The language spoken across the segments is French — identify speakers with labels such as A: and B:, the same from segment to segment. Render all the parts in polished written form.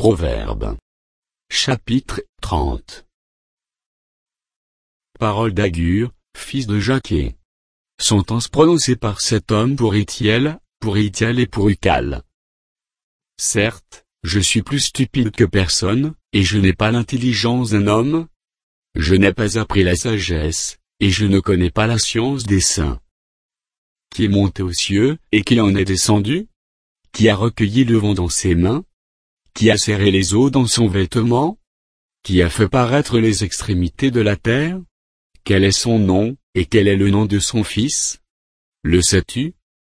A: Proverbes. Chapitre 30. Parole d'Agur, fils de Jaquet. Sentence prononcée par cet homme pour Itiel et pour Ucal. Certes, je suis plus stupide que personne, et je n'ai pas l'intelligence d'un homme. Je n'ai pas appris la sagesse, et je ne connais pas la science des saints. Qui est monté aux cieux, et qui en est descendu? Qui a recueilli le vent dans ses mains? Qui a serré les eaux dans son vêtement? Qui a fait paraître les extrémités de la terre? Quel est son nom, et quel est le nom de son fils? Le sais-tu?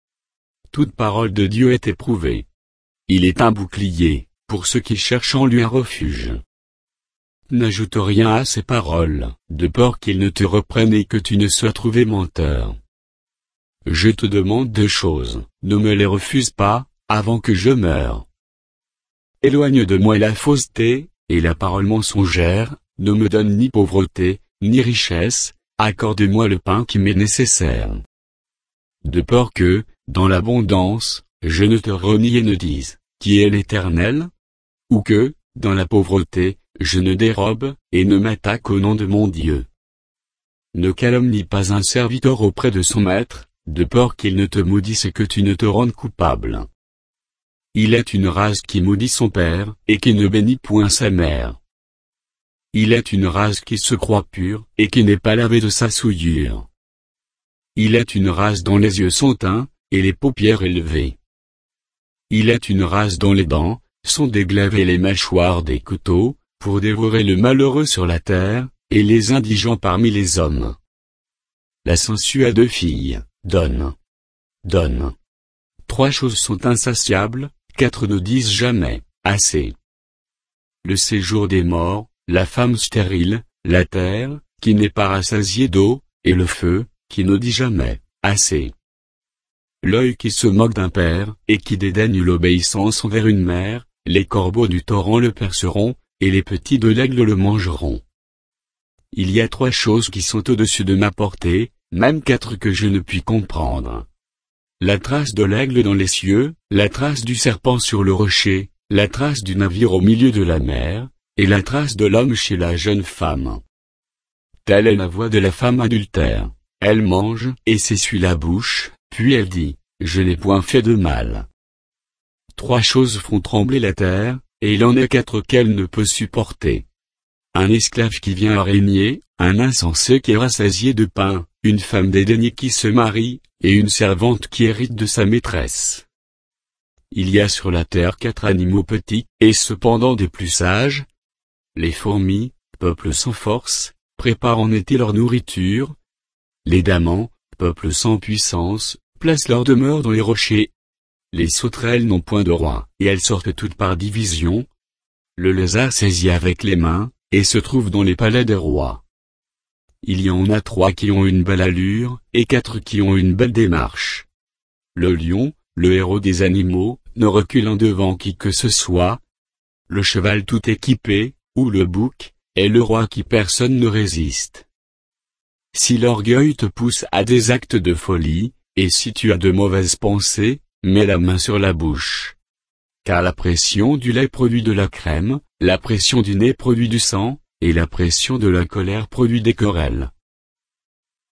A: Toute parole de Dieu est éprouvée. Il est un bouclier, pour ceux qui cherchent en lui un refuge. N'ajoute rien à ces paroles, de peur qu'il ne te reprenne et que tu ne sois trouvé menteur. Je te demande deux choses, ne me les refuse pas, avant que je meure. Éloigne de moi la fausseté, et la parole mensongère, ne me donne ni pauvreté, ni richesse, accorde-moi le pain qui m'est nécessaire. De peur que, dans l'abondance, je ne te renie et ne dise, qui est l'Éternel? Ou que, dans la pauvreté, je ne dérobe, et ne m'attaque au nom de mon Dieu. Ne calomnie pas un serviteur auprès de son maître, de peur qu'il ne te maudisse et que tu ne te rendes coupable. Il est une race qui maudit son père, et qui ne bénit point sa mère. Il est une race qui se croit pure, et qui n'est pas lavée de sa souillure. Il est une race dont les yeux sont teints, et les paupières élevées. Il est une race dont les dents sont des glaives et les mâchoires des couteaux, pour dévorer le malheureux sur la terre, et les indigents parmi les hommes. La sangsue a deux filles, donne. Donne. Trois choses sont insatiables, quatre ne disent jamais, assez. Le séjour des morts, la femme stérile, la terre, qui n'est pas rassasiée d'eau, et le feu, qui ne dit jamais, assez. L'œil qui se moque d'un père, et qui dédaigne l'obéissance envers une mère, les corbeaux du torrent le perceront, et les petits de l'aigle le mangeront. Il y a trois choses qui sont au-dessus de ma portée, même quatre que je ne puis comprendre. La trace de l'aigle dans les cieux, la trace du serpent sur le rocher, la trace du navire au milieu de la mer, et la trace de l'homme chez la jeune femme. Telle est la voix de la femme adultère. Elle mange, et s'essuie la bouche, puis elle dit, je n'ai point fait de mal. Trois choses font trembler la terre, et il en est quatre qu'elle ne peut supporter. Un esclave qui vient à régner, un insensé qui est rassasié de pain, une femme dédaignée qui se marie, et une servante qui hérite de sa maîtresse. Il y a sur la terre quatre animaux petits, et cependant des plus sages. Les fourmis, peuple sans force, préparent en été leur nourriture. Les damans, peuple sans puissance, placent leur demeure dans les rochers. Les sauterelles n'ont point de roi, et elles sortent toutes par division. Le lézard saisit avec les mains, et se trouve dans les palais des rois. Il y en a trois qui ont une belle allure, et quatre qui ont une belle démarche. Le lion, le héros des animaux, ne recule en devant qui que ce soit. Le cheval tout équipé, ou le bouc, est le roi qui personne ne résiste. Si l'orgueil te pousse à des actes de folie, et si tu as de mauvaises pensées, mets la main sur la bouche. Car la pression du lait produit de la crème, la pression du nez produit du sang, et la pression de la colère produit des querelles.